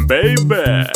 baby.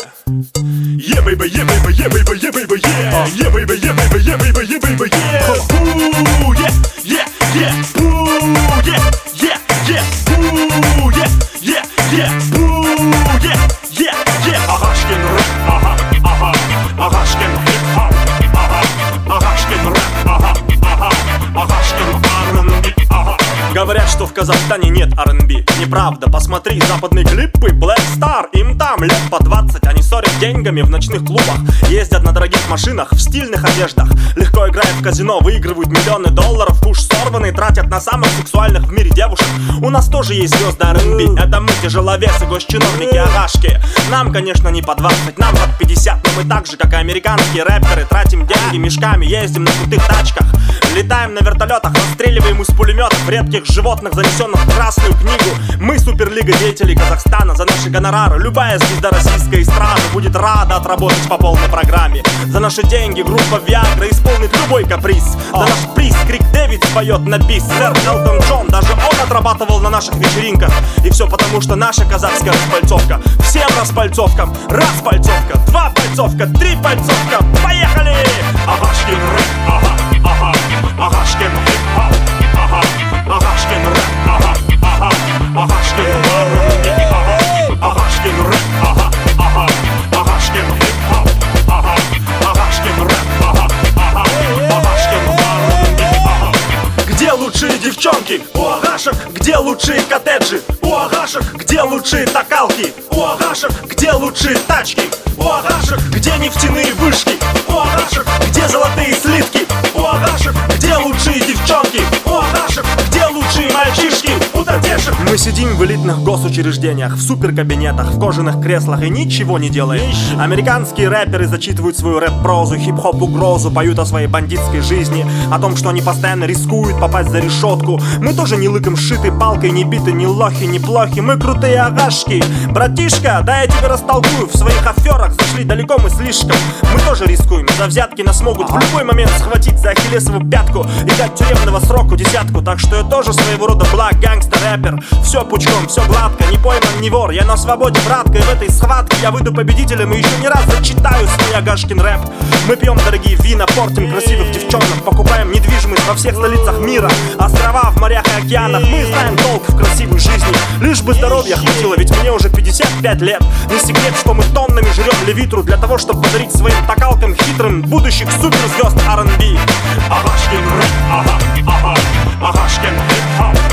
Yeah, baby, yeah, baby, yeah, baby, yeah, baby, yeah. Yeah, baby, yeah, baby, yeah, baby, yeah, baby, yeah. Ooh, yeah, yeah, yeah. Ooh, yeah, yeah, yeah. Ooh, yeah, yeah, yeah. Ooh, yeah, yeah, yeah. Agashkin рэп, ага, ага. Agashkin хип-хоп, ага. Agashkin рэп, ага, ага. Agashkin R&B, ага. Говорят, что в Казахстане нет R&B. Неправда, посмотри западные клипы Black Star, им там лет по 20. Они ссорят деньгами в ночных клубах, ездят на дорогих машинах, в стильных одеждах, легко играют в казино, выигрывают миллионы долларов. Куш сорванный, тратят на самых сексуальных в мире девушек. У нас тоже есть звезды R&B. Это мы, тяжеловесы, госчиновники, агашки. Нам, конечно, не по 20, нам под 50. Но мы так же, как и американские рэперы, тратим деньги мешками, ездим на крутых тачках, летаем на вертолетах, расстреливаем из пулеметов редких животных, занесенных в Красную книгу. Мы суперлига деятелей Казахстана. За наши гонорары любая звезда российской эстрады будет рада отработать по полной программе. За наши деньги группа Viagra исполнит любой каприз. За наш приз Крик Дэвид споет на бис. Сэр Элтон Джон, даже он отрабатывал на наших вечеринках. И все потому, что наша казахская распальцовка. Всем распальцовкам. Раз пальцовка, два пальцовка, три пальцовка. Поехали! Агашкин рэп, ага, ага. Агашкин хип-хоп, ага. Agashkin рэп, ага, ага. Agashkin R&B, ага. Agashkin рэп, ага, ага. Agashkin хип-хоп, ага. Agashkin рэп, ага, ага. Agashkin R&B, ага. Где лучшие девчонки? У агашек. Где лучшие коттеджи? У агашек. Где лучшие токалки? У агашек. Где лучшие тачки? У агашек. Где нефтяные вышки? У агашек. Где золотые слитки? У агашек. Где лучшие девчонки? У агашек. Где лучшие мальчишки? У татешек. Мы сидим в элитных госучреждениях, в суперкабинетах, в кожаных креслах и ничего не делаем. Американские рэперы зачитывают свою рэп-прозу, хип-хоп угрозу, поют о своей бандитской жизни, о том, что они постоянно рискуют попасть за решетку. Мы тоже не лыком шиты, палкой не биты, не лохи, не плохи, мы крутые агашки. Братишка, да я тебе растолкую, в своих аферах зашли далеко мы слишком. Мы тоже рискуем, за взятки нас могут в любой момент схватить за ахиллесову пятку и дать тюремного сроку десятку. Так что я тоже своего рода благ, гангстер-рэпер. Все пучком, все гладко, не пойман, не вор. Я на свободе, братка, и в этой схватке я выйду победителем и еще не раз зачитаю свой агашкин рэп. Мы пьем дорогие вина, портим красивых девчонок, покупаем недвижимость во всех столицах мира, острова в морях и океанах. Мы знаем толк в красивой жизни, лишь бы здоровья хватило, ведь мне уже 55 лет. Не секрет, что мы тоннами жрем левитру для того, чтобы подарить своим токалкам хитрым будущих суперзвезд R&B. Агашкин рэп, ага, ага. Агашкин хип-хоп,